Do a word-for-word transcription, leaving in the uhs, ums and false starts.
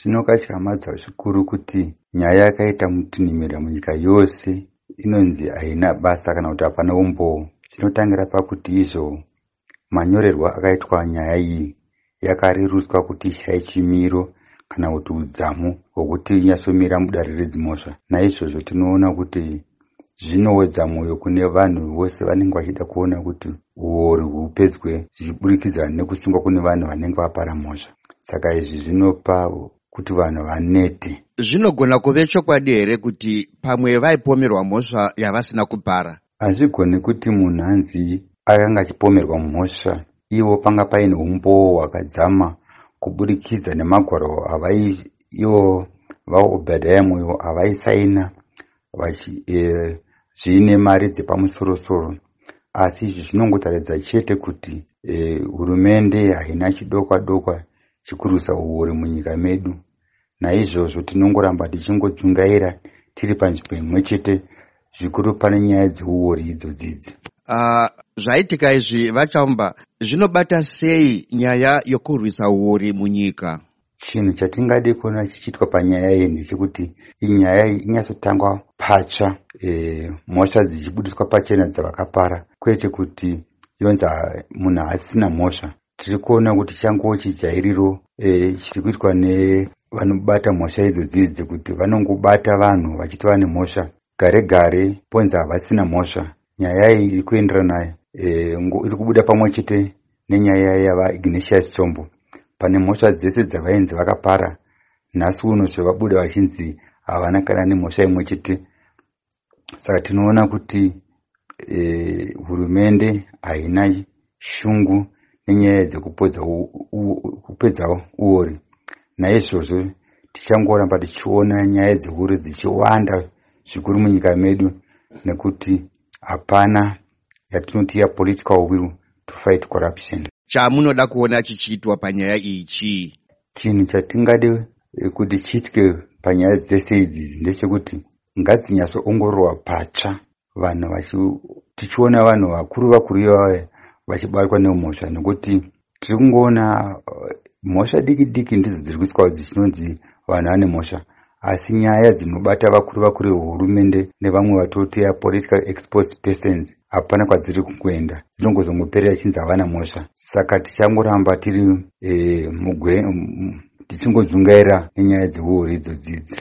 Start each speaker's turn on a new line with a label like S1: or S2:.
S1: Zvinokatyamadza zvikuru kuti nyaya yakaita mutinhimira munyika yose inonzi haina basa kana kuti hapana umbowo. Zvinotangira pakuti izvo manyorerwa akaitwa nyaya iyi yakarerutswa kuti ishaye chimiro kana kuti udzamu hwokuti inyasomira mudare redzimhosva. Naizvozvo tinoona kuti zvinowedza mwoyo kune vanhu vose vanenge vachida kuona kuti uori hupedzwe zvichiburikidza nekusungwa kune vanhu vanenge vapara mhosva. Saka izvi zvinopa kuti vanhu vanete.
S2: Zvinogona kuve chokwadi here kuti pamwe vaipomerwa mhosva yavasina kupara?
S1: Hazvigoni kuti munhu anzi akanga achipomerwa mhosva ivo panga paine umbowo hwakadzama kuburikidza nemagwaro avai ivo vaObhadhaya Moyo avaisaina vachi e, zviine mari dzepamusorosoro. Asi izvi zvinongotaridza chete kuti e, hurumende haina chidokwa dokwa chikurusa uori munyika medu. Naizvozvo tinongoramba tichingodzungaira tiri panzvimbo imwe chete zvikuru pane nyaya dzeuori idzodzidzi.
S2: Uh, zvaitika izvi Vachaumba, zvinobata sei nyaya yokurwisa uori munyika?
S1: Chinhu chatingade kuona chichitwa panyaya iyi ndechekuti inyaya iyi inyatsotangwa patsva, e, mhosva dzichibudiswa pachena dzavakapara, kwete kuti yonzi munhu asina mhosva. Tiri kuona kuti changowo chijairiro e, chiri kuitwa nevanobata mhosva idzodzidzi dzekuti vanongobata vanhu vachiti vane mhosva gare gare ponzi havasina mhosva. Nyaya iyi iri kuenderana e, iri kubuda pamwe chete nenyaya yavaIgnatius Tsombo. Pane mhosva dzese dzavainzi vakapara, nhasi uno zvavabuda vachinzi havana kana nemhosva imwe chete. Saka tinoona kuti e, hurumende haina shungu nenyaya dzekupedza kupedza uori. Naizvozvo tichangoramba tichiona nyaya dzeuori dzichiwanda zvikuru munyika medu, nekuti hapana yatinoti ya political will to fight corruption.
S2: Chamunoda kuona chichiitwa panyaya ichi?
S1: Chinhu chatingade kuti chiitwe panyaya dzese idzi ndechekuti ngadzinyatsoongororwa patsva, vanhu vachi tichiona vanhu vakuru vakuru ivavo vachibatwa nemhosva, nekuti tiri kungoona mhosva diki diki ndidzo dziri kuiswawo dzichinonzi vanhu vane mhosva, asi nyaya dzinobata vakuru vakuru vehurumende nevamwe vatoti ya political exposed persons hapana kwadziri kungoenda, dzinongozongoperera chinzi havana mhosva. Saka tichangoramba tiri e, mugwe tichingodzungaira nenyaya dzeuori idzodzidzi.